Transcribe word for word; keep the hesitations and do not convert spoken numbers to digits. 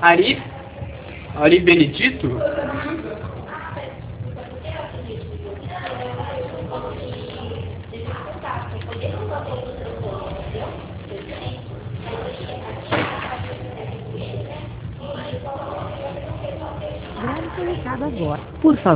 Ari? Ari Benedito? Grave seu recado agora. Por favor.